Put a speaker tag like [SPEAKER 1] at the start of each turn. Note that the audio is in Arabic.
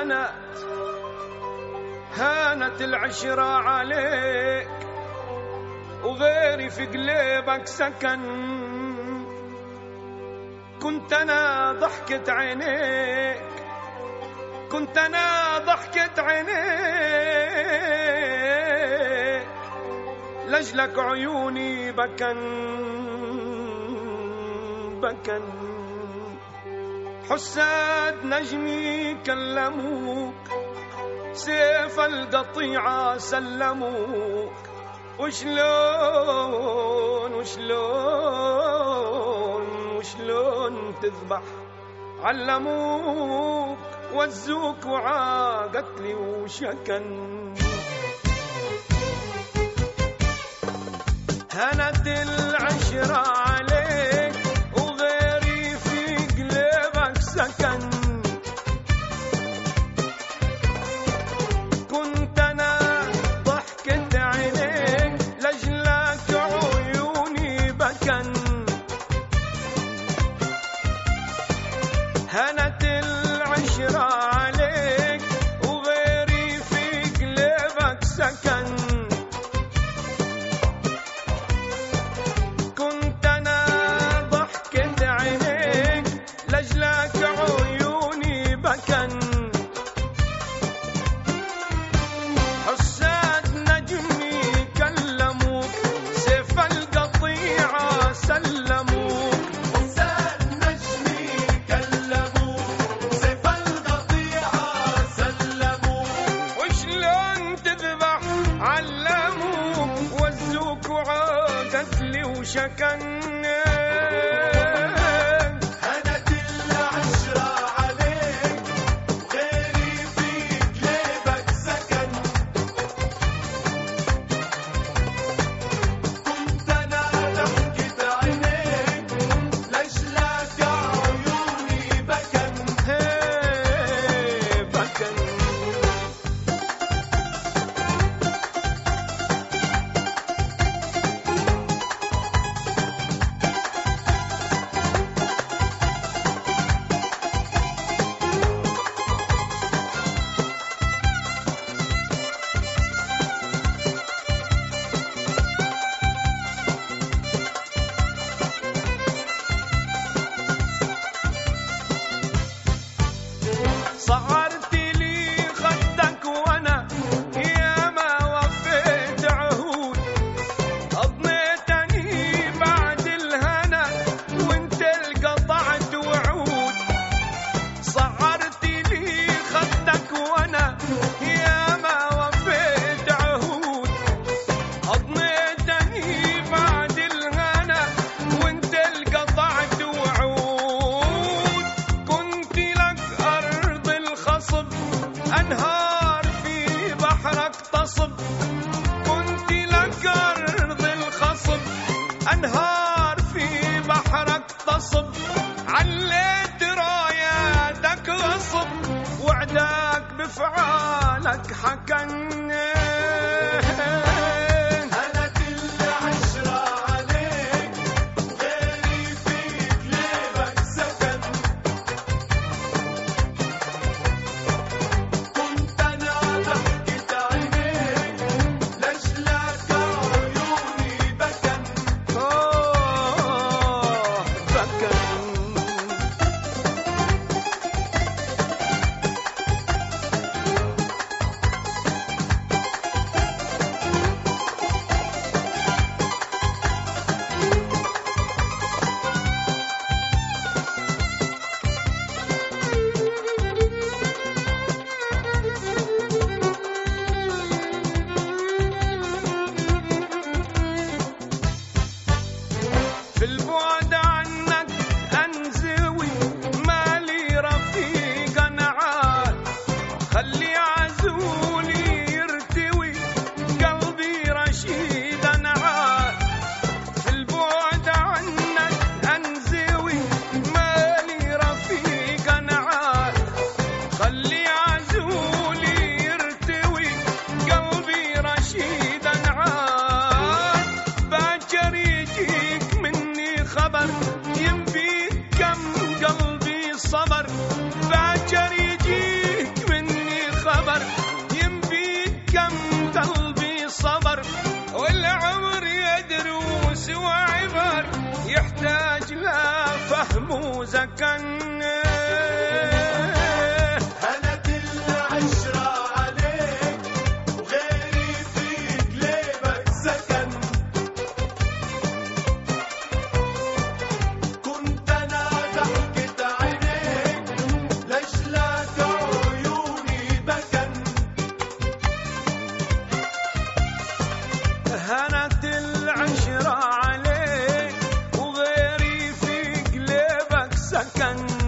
[SPEAKER 1] هانت العشرة عليك وغيري في قلبك سكن. كنت أنا ضحكة عينيك، كنت أنا ضحكة عينيك، لجلك عيوني بكن بكن. حساد نجمي كلموك، سيف القطيعة سلموك، وشلون وشلون وشلون تذبح علموك، وزوك وعاقتلي وشكن. هنت العشرة عليك وغيري في قلبك سكن. كنت أنا ضحكة عينيك، لجلك عيوني بكن. هنت العشرة عليك وغيري في قلبك سكن. كنت أنا ضحكة عينيك، لجلك عيوني بكن. حساد نجمي كلموك، سيف القطيعة سلموك. حساد نجمي كلموك، سيف القطيعة سلموك، وشلون تذبح علموك، وزوك وعاقتلي وشكن. صعرت لي خدك وانا يا ما وفيت عهود، اضنيتني بعد الهنا وانت القطعت وعود. صعرت لي خدك وانا يا ما وفيت عهود، اضنيتني بعد الهنا وانت القطعت وعود. كنت لك أرض الخصب، أنهار في بحرك تصب. كنت لك أرض الخصب، أنهار في بحرك تصب. عليت راياتك غصب، وعداك بفعالك حكن. وزكن.
[SPEAKER 2] هنت العشرة عليك وغيري في قلبك سكن. كنت أنا ضحكة عينيك لأجلك عيوني بكن.
[SPEAKER 1] هنت العشرة عليك وغيري في قلبك سكن.